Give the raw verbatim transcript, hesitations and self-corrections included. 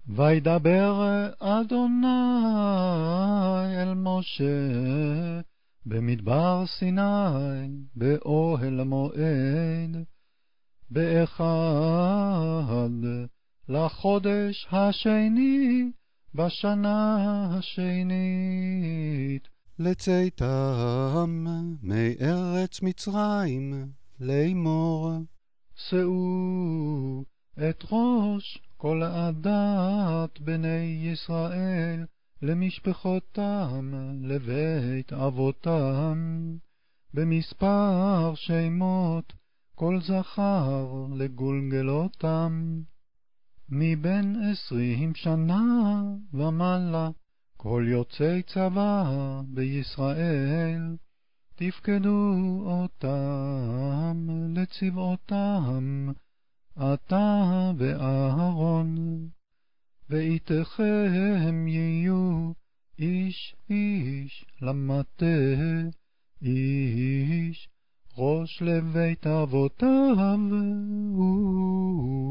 וידבר אדוני אל משה במדבר סיני באוהל המועד באחד לחודש השני בשנה השנית לצאתם מארץ מצרים לאמור שאו את ראש כל עדת בני ישראל למשפחותם לבית אבותם במספר שמות כל זכר לגולגלותם מבין עשרים שנה ומעלה כל יוצאי צבא בישראל תפקדו אותם לצבאותם אתה ואהרון ואיתכם יהיו איש איש למטה איש ראש לבית אבותיו